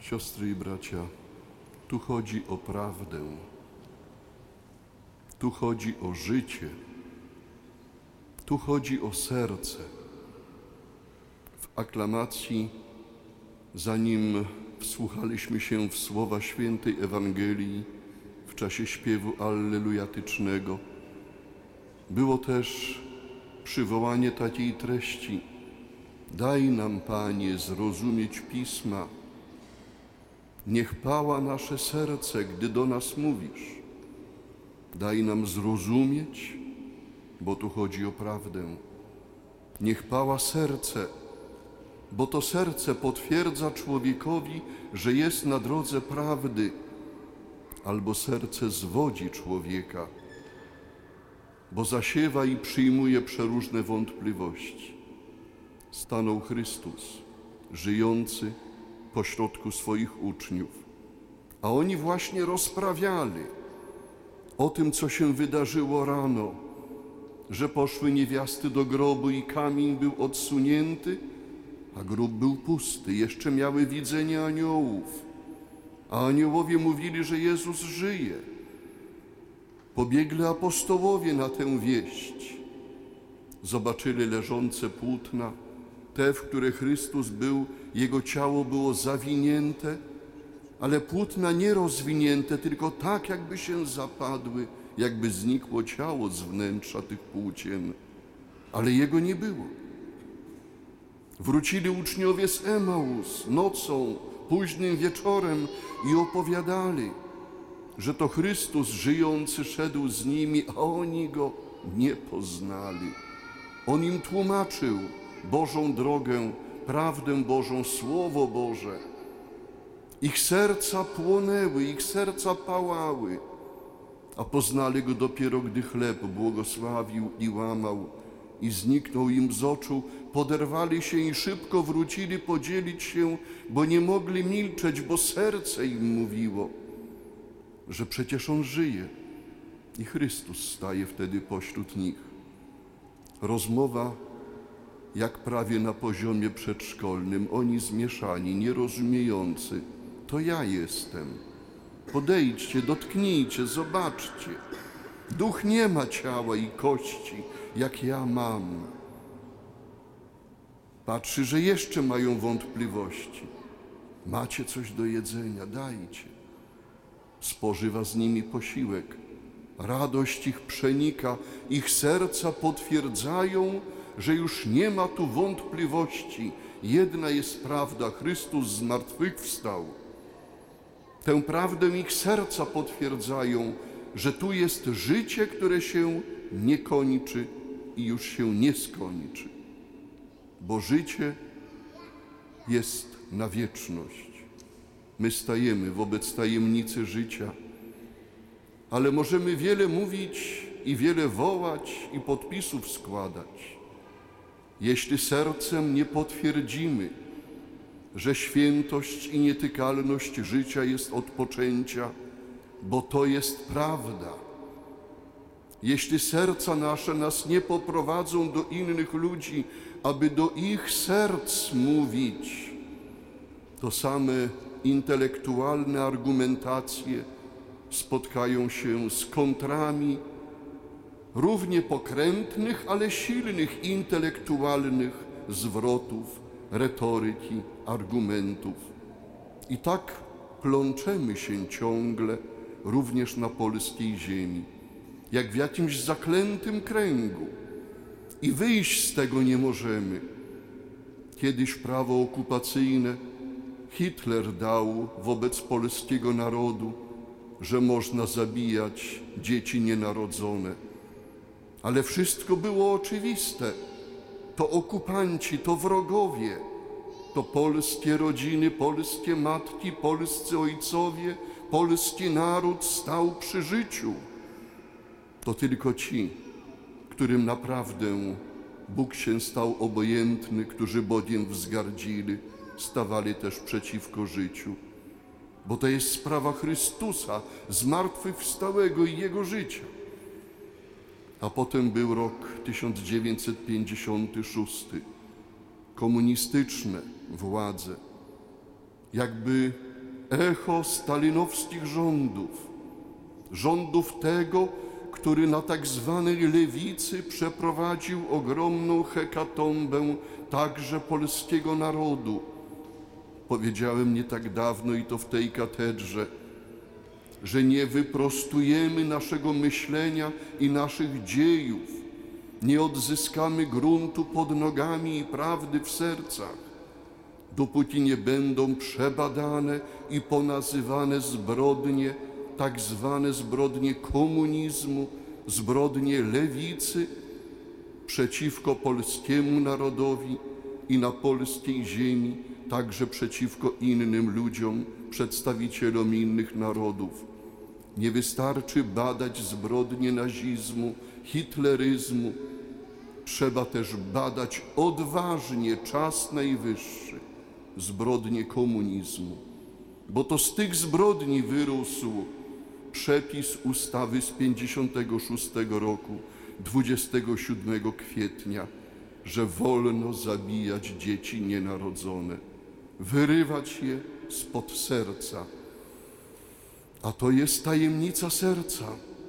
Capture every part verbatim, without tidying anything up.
Siostry i bracia, tu chodzi o prawdę, tu chodzi o życie, tu chodzi o serce. W aklamacji, zanim wsłuchaliśmy się w słowa świętej Ewangelii w czasie śpiewu allelujatycznego, było też przywołanie takiej treści: daj nam, Panie, zrozumieć Pisma. Niech pała nasze serce, gdy do nas mówisz. Daj nam zrozumieć, bo tu chodzi o prawdę. Niech pała serce, bo to serce potwierdza człowiekowi, że jest na drodze prawdy, albo serce zwodzi człowieka, bo zasiewa i przyjmuje przeróżne wątpliwości. Stanął Chrystus, żyjący pośrodku swoich uczniów, a oni właśnie rozprawiali o tym, co się wydarzyło rano, że poszły niewiasty do grobu i kamień był odsunięty, a grób był pusty. Jeszcze miały widzenie aniołów, a aniołowie mówili, że Jezus żyje. Pobiegli apostołowie na tę wieść. Zobaczyli leżące płótna, te, w które Chrystus był, Jego ciało było zawinięte, ale płótna nie rozwinięte, tylko tak, jakby się zapadły, jakby znikło ciało z wnętrza tych płócien, ale Jego nie było. Wrócili uczniowie z Emaus nocą, późnym wieczorem i opowiadali, że to Chrystus żyjący szedł z nimi, a oni Go nie poznali. On im tłumaczył Bożą drogę, prawdę Bożą, Słowo Boże. Ich serca płonęły, ich serca pałały, a poznali Go dopiero, gdy chleb błogosławił i łamał i zniknął im z oczu. Poderwali się i szybko wrócili podzielić się, bo nie mogli milczeć, bo serce im mówiło, że przecież On żyje i Chrystus staje wtedy pośród nich. Rozmowa jak prawie na poziomie przedszkolnym. Oni zmieszani, nierozumiejący. To ja jestem. Podejdźcie, dotknijcie, zobaczcie. Duch nie ma ciała i kości, jak ja mam. Patrzy, że jeszcze mają wątpliwości. Macie coś do jedzenia, dajcie. Spożywa z nimi posiłek. Radość ich przenika, ich serca potwierdzają, że już nie ma tu wątpliwości. Jedna jest prawda, Chrystus zmartwychwstał. Tę prawdę ich serca potwierdzają, że tu jest życie, które się nie kończy i już się nie skończy. Bo życie jest na wieczność. My stajemy wobec tajemnicy życia, ale możemy wiele mówić i wiele wołać i podpisów składać. Jeśli sercem nie potwierdzimy, że świętość i nietykalność życia jest od poczęcia, bo to jest prawda. Jeśli serca nasze nas nie poprowadzą do innych ludzi, aby do ich serc mówić, to same intelektualne argumentacje spotkają się z kontrami równie pokrętnych, ale silnych intelektualnych zwrotów, retoryki, argumentów. I tak plączemy się ciągle również na polskiej ziemi, jak w jakimś zaklętym kręgu i wyjść z tego nie możemy. Kiedyś prawo okupacyjne Hitler dał wobec polskiego narodu, że można zabijać dzieci nienarodzone. Ale wszystko było oczywiste. To okupanci, to wrogowie, to polskie rodziny, polskie matki, polscy ojcowie, polski naród stał przy życiu. To tylko ci, którym naprawdę Bóg się stał obojętny, którzy Bogiem wzgardzili, stawali też przeciwko życiu. Bo to jest sprawa Chrystusa, zmartwychwstałego i Jego życia. A potem był rok tysiąc dziewięćset pięćdziesiąty szósty. Komunistyczne władze jakby echo stalinowskich rządów, rządów tego, który na tak zwanej lewicy przeprowadził ogromną hekatombę także polskiego narodu. Powiedziałem nie tak dawno, i to w tej katedrze, że nie wyprostujemy naszego myślenia i naszych dziejów, nie odzyskamy gruntu pod nogami i prawdy w sercach, dopóki nie będą przebadane i ponazywane zbrodnie, tak zwane zbrodnie komunizmu, zbrodnie lewicy przeciwko polskiemu narodowi i na polskiej ziemi, także przeciwko innym ludziom, przedstawicielom innych narodów. Nie wystarczy badać zbrodnie nazizmu, hitleryzmu. Trzeba też badać odważnie, czas najwyższy, zbrodnie komunizmu. Bo to z tych zbrodni wyrósł przepis ustawy z pięćdziesiątego szóstego roku, dwudziestego siódmego kwietnia, że wolno zabijać dzieci nienarodzone, wyrywać je spod serca. A to jest tajemnica serca.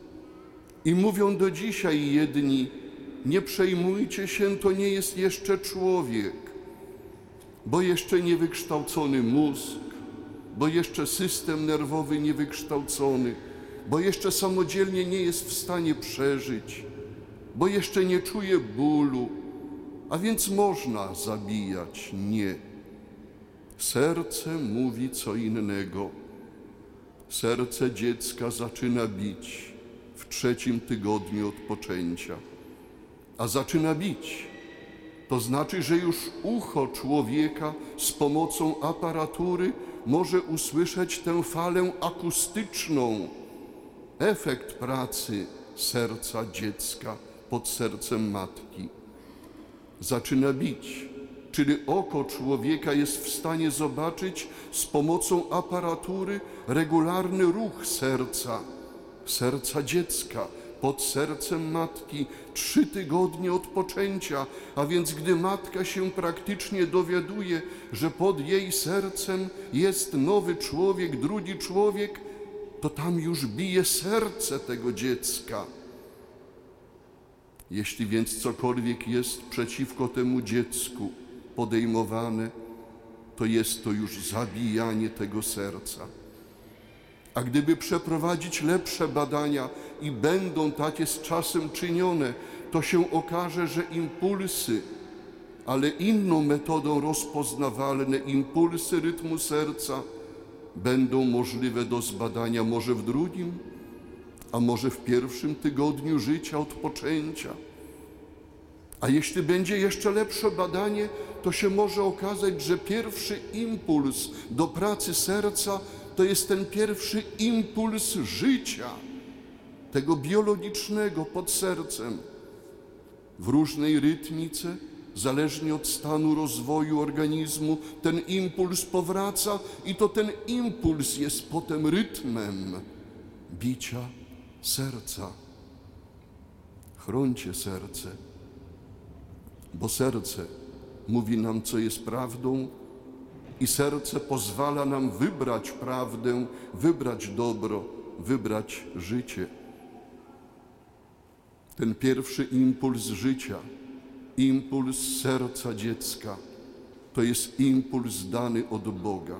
I mówią do dzisiaj jedni: nie przejmujcie się, to nie jest jeszcze człowiek, bo jeszcze niewykształcony mózg, bo jeszcze system nerwowy niewykształcony, bo jeszcze samodzielnie nie jest w stanie przeżyć, bo jeszcze nie czuje bólu, a więc można zabijać. Nie. Serce mówi co innego. Serce dziecka zaczyna bić w trzecim tygodniu od poczęcia. A zaczyna bić, to znaczy, że już ucho człowieka z pomocą aparatury może usłyszeć tę falę akustyczną, efekt pracy serca dziecka pod sercem matki. Zaczyna bić, czyli oko człowieka jest w stanie zobaczyć z pomocą aparatury regularny ruch serca, serca dziecka pod sercem matki trzy tygodnie od poczęcia, a więc gdy matka się praktycznie dowiaduje, że pod jej sercem jest nowy człowiek, drugi człowiek, to tam już bije serce tego dziecka. Jeśli więc cokolwiek jest przeciwko temu dziecku podejmowane, to jest to już zabijanie tego serca. A gdyby przeprowadzić lepsze badania, i będą takie z czasem czynione, to się okaże, że impulsy, ale inną metodą rozpoznawalne impulsy rytmu serca będą możliwe do zbadania może w drugim, a może w pierwszym tygodniu życia od poczęcia. A jeśli będzie jeszcze lepsze badanie, to się może okazać, że pierwszy impuls do pracy serca to jest ten pierwszy impuls życia, tego biologicznego pod sercem. W różnej rytmice, zależnie od stanu rozwoju organizmu, ten impuls powraca i to ten impuls jest potem rytmem bicia serca. Chrońcie serce, bo serce mówi nam, co jest prawdą, i serce pozwala nam wybrać prawdę, wybrać dobro, wybrać życie. Ten pierwszy impuls życia, impuls serca dziecka, to jest impuls dany od Boga.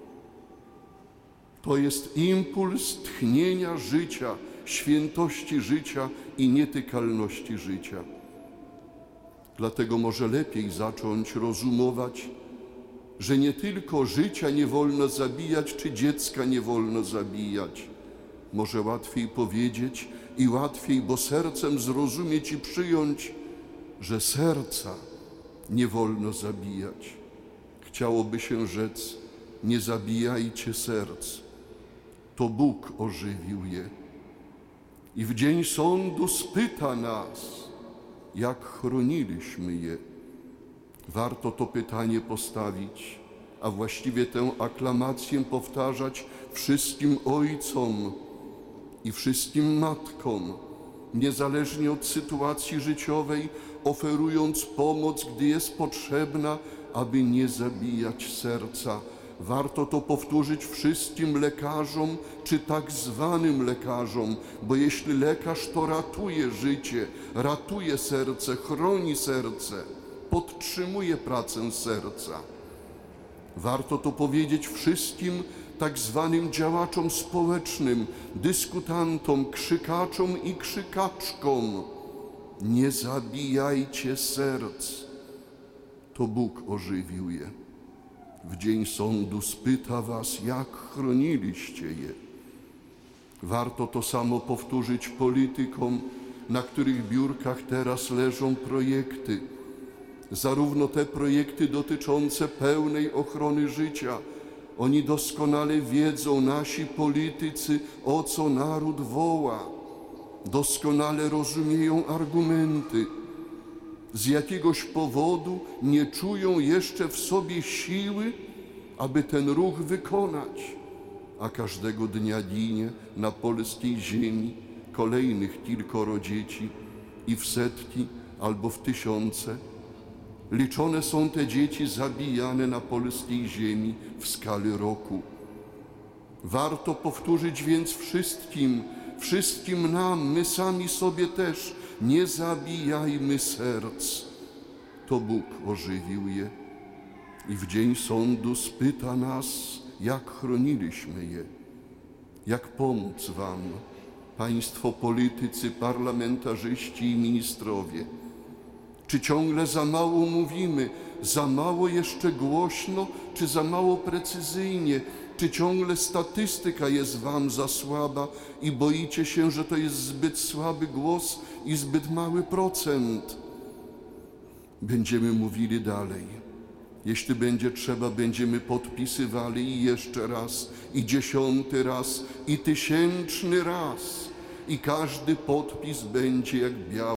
To jest impuls tchnienia życia, świętości życia i nietykalności życia. Dlatego może lepiej zacząć rozumować, że nie tylko życia nie wolno zabijać, czy dziecka nie wolno zabijać. Może łatwiej powiedzieć i łatwiej, bo sercem zrozumieć i przyjąć, że serca nie wolno zabijać. Chciałoby się rzec: nie zabijajcie serc, to Bóg ożywił je. I w dzień sądu spyta nas, jak chroniliśmy je. Warto to pytanie postawić, a właściwie tę aklamację powtarzać wszystkim ojcom i wszystkim matkom, niezależnie od sytuacji życiowej, oferując pomoc, gdy jest potrzebna, aby nie zabijać serca. Warto to powtórzyć wszystkim lekarzom, czy tak zwanym lekarzom, bo jeśli lekarz, to ratuje życie, ratuje serce, chroni serce, podtrzymuje pracę serca. Warto to powiedzieć wszystkim tak zwanym działaczom społecznym, dyskutantom, krzykaczom i krzykaczkom. Nie zabijajcie serc, to Bóg ożywił je. W dzień sądu spyta was, jak chroniliście je. Warto to samo powtórzyć politykom, na których biurkach teraz leżą projekty. Zarówno te projekty dotyczące pełnej ochrony życia. Oni doskonale wiedzą, nasi politycy, o co naród woła. Doskonale rozumieją argumenty. Z jakiegoś powodu nie czują jeszcze w sobie siły, aby ten ruch wykonać, a każdego dnia ginie na polskiej ziemi kolejnych kilkoro dzieci i w setki albo w tysiące. Liczone są te dzieci zabijane na polskiej ziemi w skali roku. Warto powtórzyć więc wszystkim, wszystkim nam, my sami sobie też, nie zabijajmy serc. To Bóg ożywił je i w dzień sądu spyta nas, jak chroniliśmy je, jak pomóc wam, państwo politycy, parlamentarzyści i ministrowie. Czy ciągle za mało mówimy, za mało jeszcze głośno, czy za mało precyzyjnie? Czy ciągle statystyka jest wam za słaba i boicie się, że to jest zbyt słaby głos i zbyt mały procent? Będziemy mówili dalej. Jeśli będzie trzeba, będziemy podpisywali i jeszcze raz, i dziesiąty raz, i tysięczny raz. I każdy podpis będzie jak biały.